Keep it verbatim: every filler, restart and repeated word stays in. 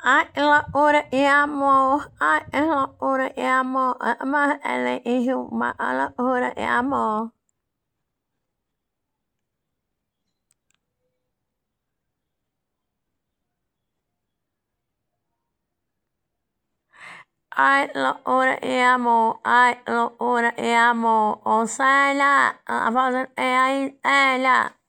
Ai la ora e amo, ai la ora e amo, ma ele e ma la ora e amo. Ai la ora e amo, ai la ora e amo, o sai la, a voce e ai, e la.